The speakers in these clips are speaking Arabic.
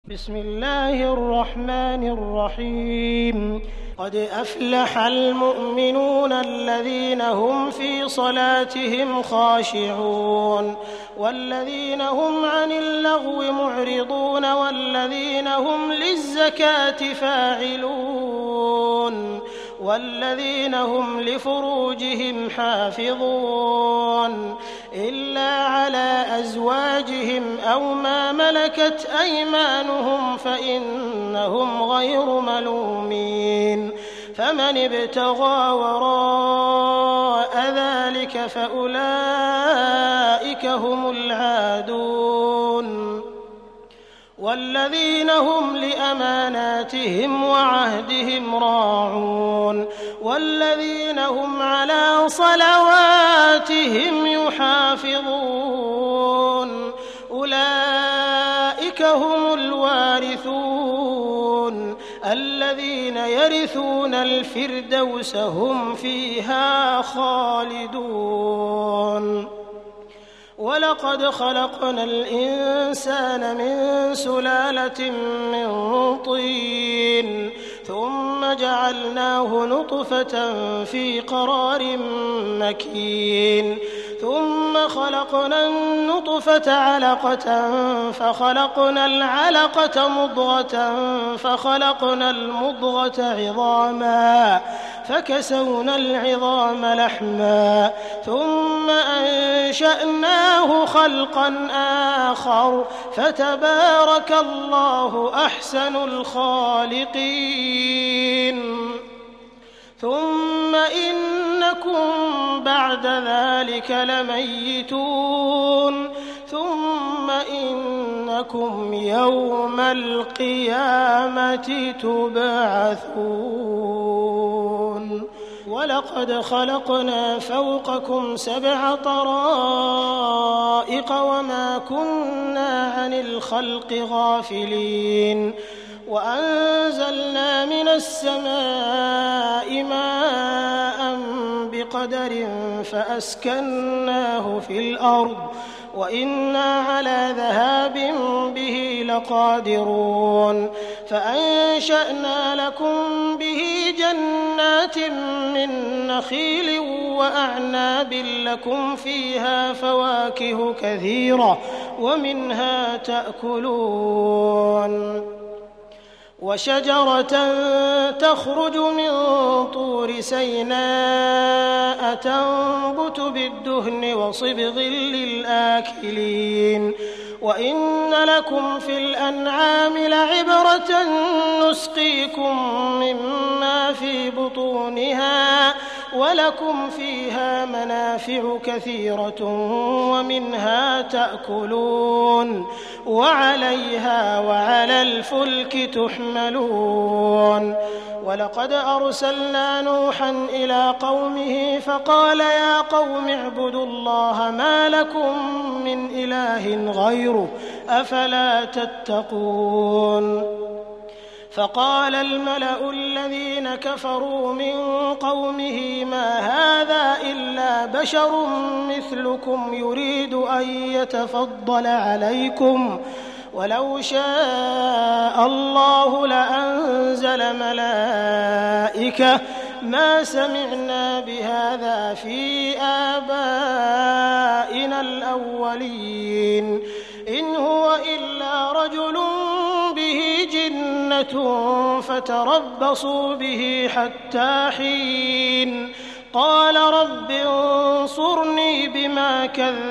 بسم الله الرحمن الرحيم قد أفلح المؤمنون الذين هم في صلاتهم خاشعون والذين هم عن اللغو معرضون والذين هم للزكاة فاعلون والذين هم لفروجهم حافظون إلا على أزواجهم أو ما ملكت أيمانهم فإنهم غير ملومين فمن ابتغى وراء ذلك فأولئك هم العادون والذين هم لأماناتهم وعهدهم راعون والذين هم على صلواتهم يحافظون أولئك هم الوارثون الذين يرثون الفردوس هم فيها خالدون ولقد خلقنا الإنسان من سلالة من طين ثم جعلناه نطفة في قرار مكين ثم خلقنا النطفة علقة فخلقنا العلقة مضغة فخلقنا المضغة عظاما فكسونا العظام لحما ثم أنشأناه خلقا آخر فتبارك الله أحسن الخالقين ثم إنكم بعد ذلك لميتون ثم إنكم يوم القيامة تبعثون ولقد خلقنا فوقكم 7 طرائق وما كنا عن الخلق غافلين وأنزلنا من السماء ماء بقدر فأسكناه في الأرض وإنا على ذهاب به لقادرون فأنشأنا لكم به جنات من نخيل وأعناب لكم فيها فواكه كثيرة ومنها تأكلون وشجرة تخرج من طور سيناء تنبت بالدهن وصبغ للآكلين وإن لكم في الأنعام لعبرة نسقيكم مما في بطونها ولكم فيها منافع كثيرة ومنها تأكلون وعليها وعلى الفلك تحملون ولقد أرسلنا نوحا إلى قومه فقال يا قوم اعبدوا الله ما لكم من إله غيره أفلا تتقون فقال الملأ الذين كفروا من قومه ما هذا إلا بشر مثلكم يريد أن يتفضل عليكم ولو شاء الله لأنزل ملائكة ما سمعنا بهذا في آبائنا الأولين إن هو إلا رجل به جنة فتربصوا به حتى حين قال رب انصرني بما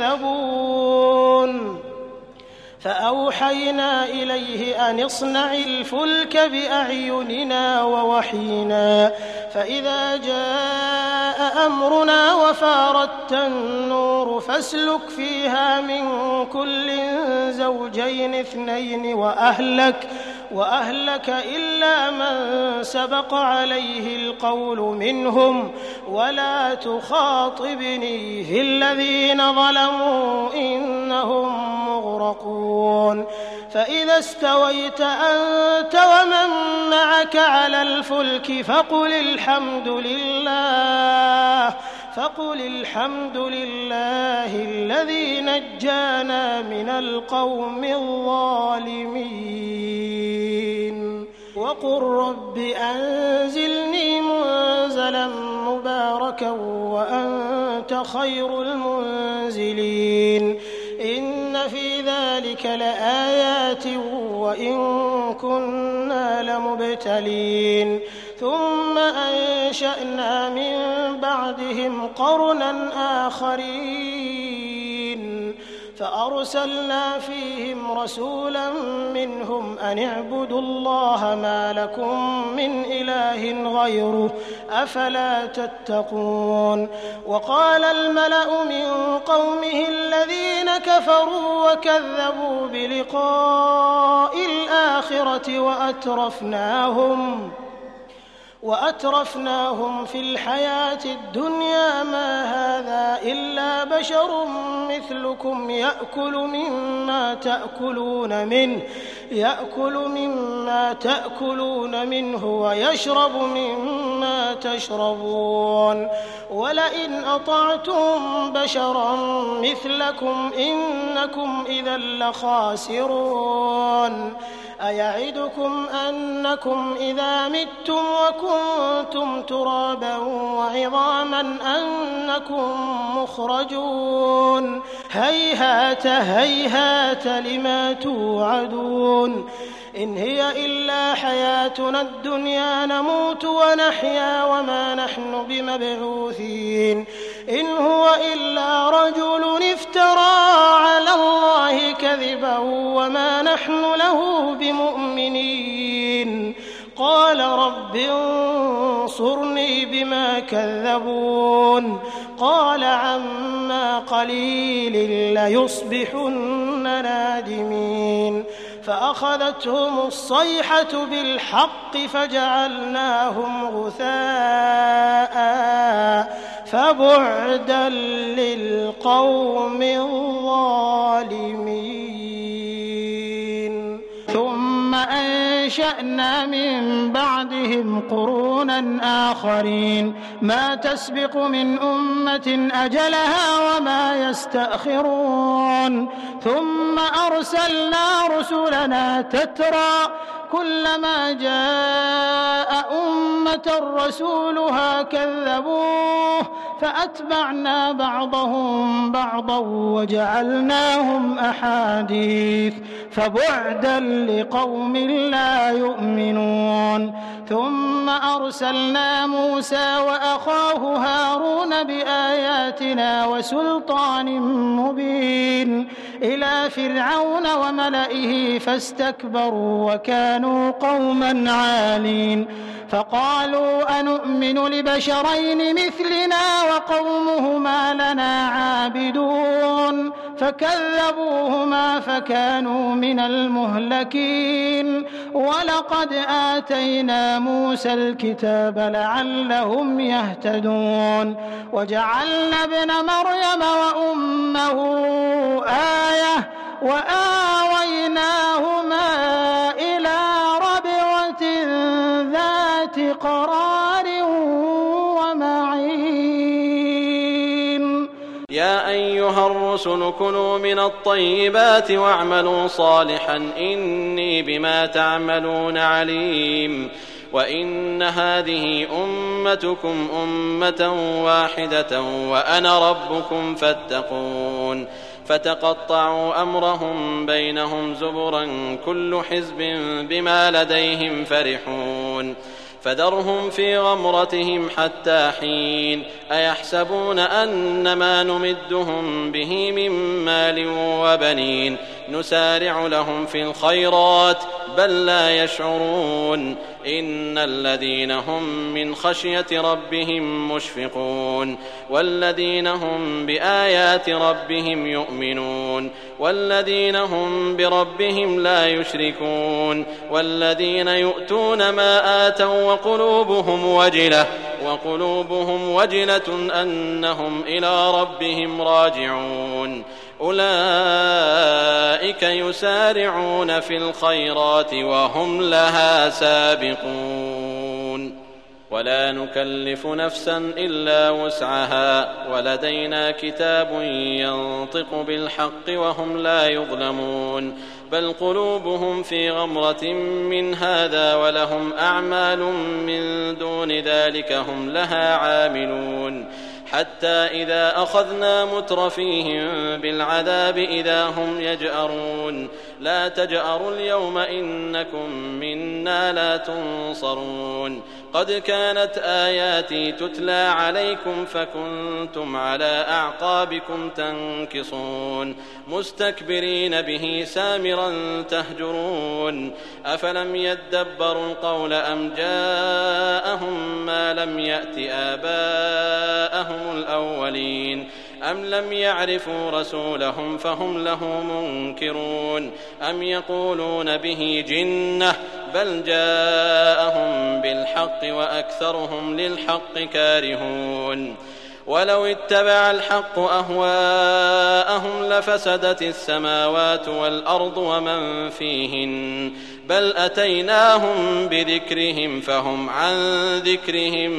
كذبون فأوحينا إليه أن اصنع الفلك بأعيننا ووحينا فإذا جاء أمرنا وفارت النور فاسلك فيها من كل زوجين 2 وأهلك إلا من سبق عليه القول منهم ولا تخاطبني في الذين ظلموا إنهم مغرقون فإذا استويت أنت ومن معك على الفلك فقل الحمد لله الذي نجانا من القوم الظالمين. وقل رب أنزلني منزلا مباركا وأنت خير المنزلين إن في ذلك لآيات وإن كنا لمبتلين ثم أنشأنا من بعدهم قرنا آخرين فأرسلنا فيهم رسولا منهم أن اعبدوا الله ما لكم من إله غيره أفلا تتقون وقال الملأ من قومه الذين كفروا وكذبوا بلقاء الآخرة وأترفناهم في الحياة الدنيا ما هذا إلا بشر مثلكم يأكل مما تأكلون منه ويشرب مما تشربون ولئن أطعتم بشرا مثلكم إنكم إذا لخاسرون أيعدكم أنكم إذا متم وكنتم ترابا وعظاما أنكم مخرجون هيهات هيهات لما توعدون إن هي إلا حياتنا الدنيا نموت ونحيا وما نحن بمبعوثين إن هو إلا رجل افترى على الله كذبا وما نحن له بمؤمنين قال رب انصرني بما كذبون قال عما قليل ليصبحن نادمين فأخذتهم الصيحة بالحق فجعلناهم غثاء فبعدا للقوم الظالمين ثم أنشأنا من بعدهم قرونا آخرين ما تسبق من أمة أجلها وما يستأخرون ثم أرسلنا رسلنا تترى كلما جاء أمة رسولها كذبوه فأتبعنا بعضهم بعضا وجعلناهم أحاديث فبعدا لقوم لا يؤمنون ثم أرسلنا موسى وأخاه هارون بآياتنا وسلطان مبين إلى فرعون وملئه فاستكبروا وكانوا قوما عالين فقالوا أنؤمن لبشرين مثلنا وقومهما لنا عابدون فكذبوهما فكانوا من المهلكين ولقد آتينا موسى الكتاب لعلهم يهتدون وجعلنا ابن مريم وأمه آية وآويناهما إلى ربوة ذات قرار ومعين يا أيها الرسل كلوا من الطيبات واعملوا صالحا إني بما تعملون عليم وإن هذه أمتكم أمة واحدة وأنا ربكم فاتقون فتقطعوا أمرهم بينهم زبرا كل حزب بما لديهم فرحون فذرهم في غمرتهم حتى حين أيحسبون أن ما نمدهم به من مال وبنين نسارع لهم في الخيرات بل لا يشعرون إن الذين هم من خشية ربهم مشفقون والذين هم بآيات ربهم يؤمنون والذين هم بربهم لا يشركون والذين يؤتون ما آتوا وقلوبهم وجلة أنهم إلى ربهم راجعون أولئك يسارعون في الخيرات وهم لها سابقون ولا نكلف نفسا إلا وسعها ولدينا كتاب ينطق بالحق وهم لا يظلمون بل قلوبهم في غمرة من هذا ولهم أعمال من دون ذلك هم لها عاملون حتى إذا أخذنا مترفيهم بالعذاب إذا هم يجأرون لا تجأروا اليوم إنكم منا لا تنصرون قد كانت آياتي تتلى عليكم فكنتم على أعقابكم تنكصون مستكبرين به سامرا تهجرون أفلم يدبروا القول أم جاءهم ما لم يأت آباءهم الأولين أم لم يعرفوا رسولهم فهم له منكرون أم يقولون به جنة بل جاءهم بالحق وأكثرهم للحق كارهون ولو اتبع الحق أهواءهم لفسدت السماوات والأرض ومن فيهن بل أتيناهم بذكرهم فهم عن ذكرهم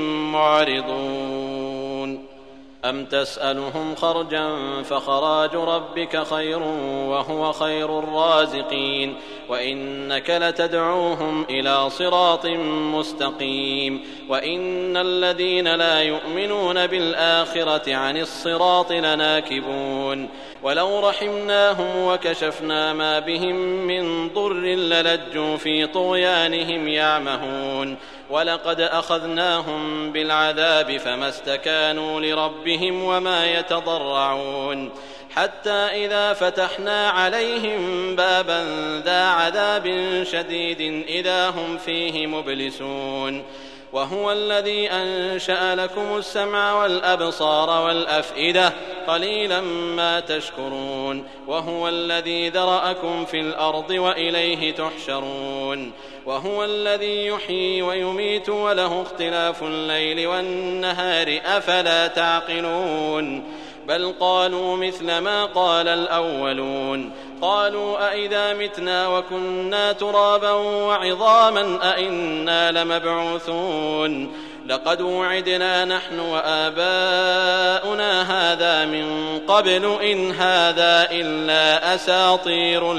معرضون أم تسألهم خرجا فخراج ربك خير وهو خير الرازقين وإنك لتدعوهم إلى صراط مستقيم وإن الذين لا يؤمنون بالآخرة عن الصراط لناكبون ولو رحمناهم وكشفنا ما بهم من ضر للجوا في طغيانهم يعمهون ولقد أخذناهم بالعذاب فما استكانوا لربهم وما يتضرعون حتى إذا فتحنا عليهم بابا ذا عذاب شديد إذا هم فيه مبلسون وهو الذي أنشأ لكم السمع والأبصار والأفئدة قليلا ما تشكرون وهو الذي ذرأكم في الأرض وإليه تحشرون وهو الذي يحيي ويميت وله اختلاف الليل والنهار أفلا تعقلون بل قالوا مثل ما قال الأولون قالوا أئذا متنا وكنا ترابا وعظاما أئنا لمبعوثون لقد وعدنا نحن وآباؤنا هذا من قبل إن هذا إلا أساطير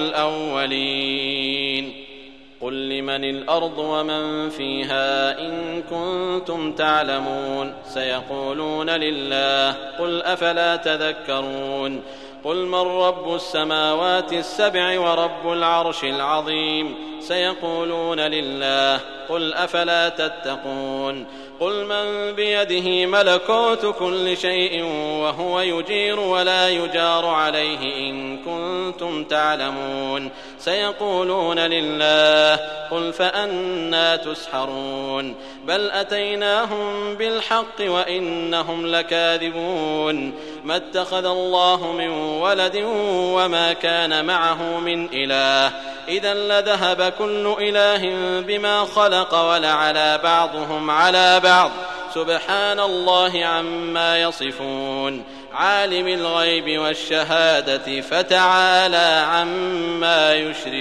الأولين قل لمن الأرض ومن فيها إن كنتم تعلمون سيقولون لله قل أفلا تذكرون قل من رب السماوات السبع ورب العرش العظيم سيقولون لله قل أفلا تتقون قل من بيده ملكوت كل شيء وهو يجير ولا يجار عليه إن كنتم تعلمون سيقولون لله قل فأنى تسحرون بل أتيناهم بالحق وإنهم لكاذبون ما اتخذ الله من ولد وما كان معه من إله إذا لذهب كل إله بما خلق ولعلى بعضهم على بعض سبحان الله عما يصفون عالم الغيب والشهادة فتعالى عما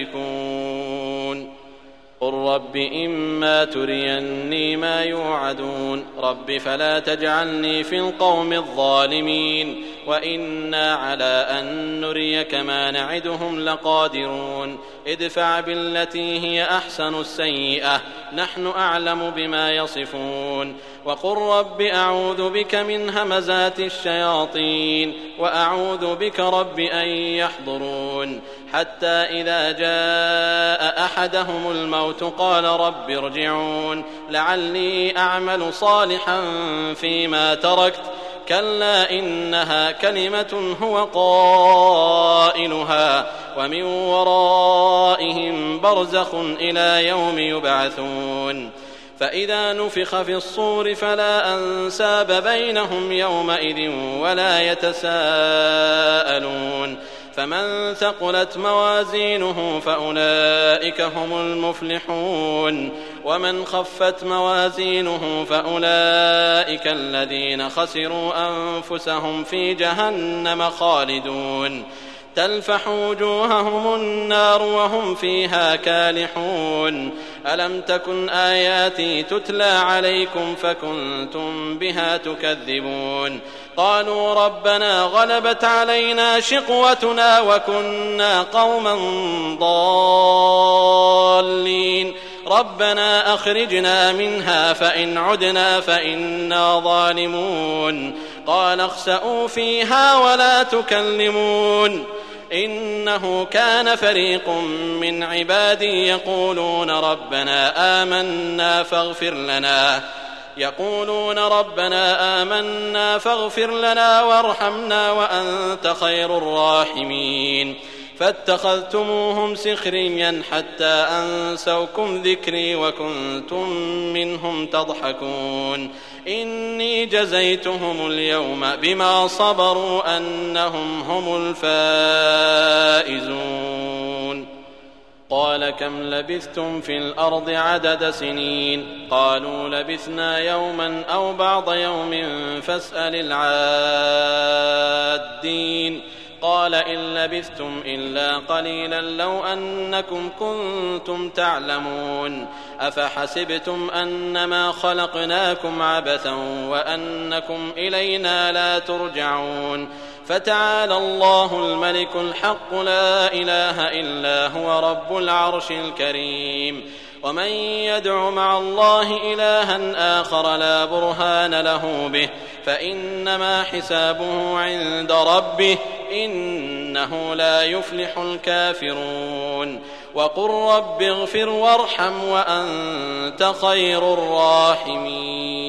يشركون قل رب إما تريني ما يوعدون رب فلا تجعلني في القوم الظالمين وإنا على أن نريك ما نعدهم لقادرون ادفع بالتي هي أحسن السيئة نحن أعلم بما يصفون وقل رب أعوذ بك من همزات الشياطين وأعوذ بك رب أن يحضرون حتى إذا جاء أحدهم الموت قال رب ارجعون لعلي أعمل صالحا فيما تركت كلا إنها كلمة هو قائلها ومن ورائهم برزخ إلى يوم يبعثون فإذا نفخ في الصور فلا أنساب بينهم يومئذ ولا يتساءلون فمن ثقلت موازينه فأولئك هم المفلحون ومن خفت موازينه فأولئك الذين خسروا أنفسهم في جهنم خالدون تلفح وجوههم النار وهم فيها كالحون ألم تكن آياتي تتلى عليكم فكنتم بها تكذبون قالوا ربنا غلبت علينا شقوتنا وكنا قوما ضالين ربنا أخرجنا منها فإن عدنا فإنا ظالمون قال اخسئوا فيها ولا تكلمون إنه كان فريق من عبادي يقولون ربنا آمنا فاغفر لنا وارحمنا وأنت خير الراحمين فاتخذتموهم سخريا حتى أنسوكم ذكري وكنتم منهم تضحكون إني جزيتهم اليوم بما صبروا أنهم هم الفائزون قال كم لبثتم في الأرض عدد سنين قالوا لبثنا يوما أو بعض يوم فاسأل العادين قال إن لبثتم إلا قليلا لو أنكم كنتم تعلمون أفحسبتم أنما خلقناكم عبثا وأنكم إلينا لا ترجعون فتعالى الله الملك الحق لا إله إلا هو رب العرش الكريم ومن يدع مع الله إلها آخر لا برهان له به فإنما حسابه عند ربه إنه لا يفلح الكافرون وقل رب اغفر وارحم وأنت خير الراحمين